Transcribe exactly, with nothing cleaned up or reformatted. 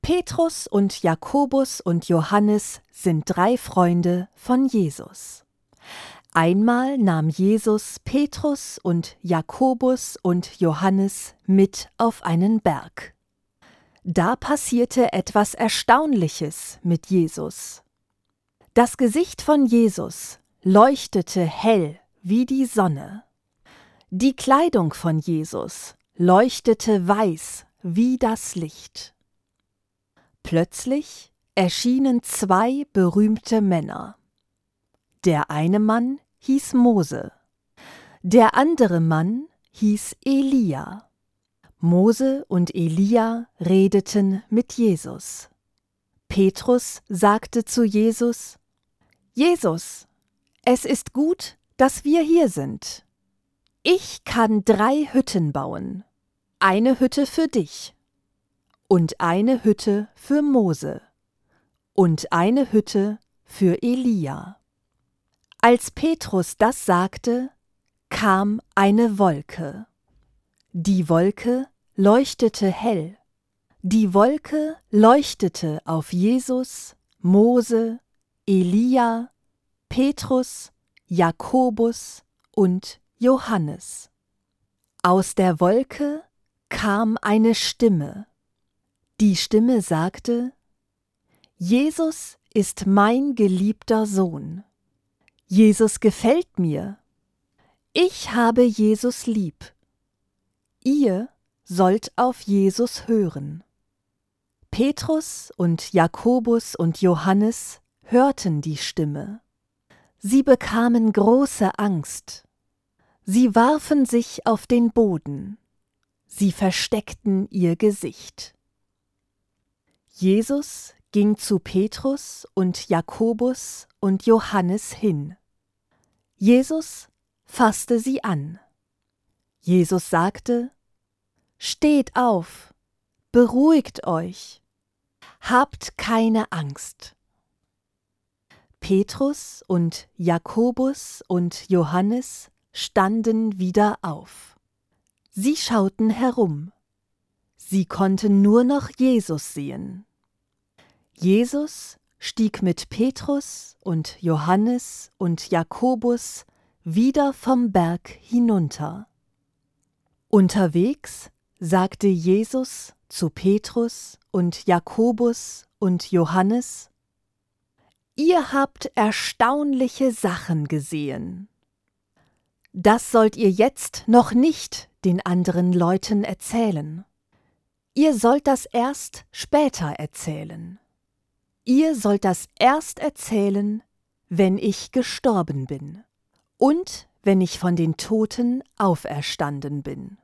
Petrus und Jakobus und Johannes sind drei Freunde von Jesus. Einmal nahm Jesus Petrus und Jakobus und Johannes mit auf einen Berg. Da passierte etwas Erstaunliches mit Jesus. Das Gesicht von Jesus leuchtete hell wie die Sonne. Die Kleidung von Jesus leuchtete weiß wie das Licht. Plötzlich erschienen zwei berühmte Männer. Der eine Mann hieß Mose, der andere Mann hieß Elia. Mose und Elia redeten mit Jesus. Petrus sagte zu Jesus: Jesus, es ist gut, dass wir hier sind. Ich kann drei Hütten bauen, eine Hütte für dich und eine Hütte für Mose und eine Hütte für Elia. Als Petrus das sagte, kam eine Wolke. Die Wolke leuchtete hell. Die Wolke leuchtete auf Jesus, Mose, Elia, Petrus, Jakobus und Johannes. Aus der Wolke kam eine Stimme. Die Stimme sagte: Jesus ist mein geliebter Sohn. Jesus gefällt mir. Ich habe Jesus lieb. Ihr sollt auf Jesus hören. Petrus und Jakobus und Johannes hörten die Stimme. Sie bekamen große Angst. Sie warfen sich auf den Boden. Sie versteckten ihr Gesicht. Jesus ging zu Petrus und Jakobus und Johannes hin. Jesus fasste sie an. Jesus sagte: Steht auf, beruhigt euch, habt keine Angst. Petrus und Jakobus und Johannes standen wieder auf. Sie schauten herum. Sie konnten nur noch Jesus sehen. Jesus stieg mit Petrus und Johannes und Jakobus wieder vom Berg hinunter. Unterwegs sagte Jesus zu Petrus und Jakobus und Johannes: Ihr habt erstaunliche Sachen gesehen. Das sollt ihr jetzt noch nicht den anderen Leuten erzählen. Ihr sollt das erst später erzählen. Ihr sollt das erst erzählen, wenn ich gestorben bin und wenn ich von den Toten auferstanden bin.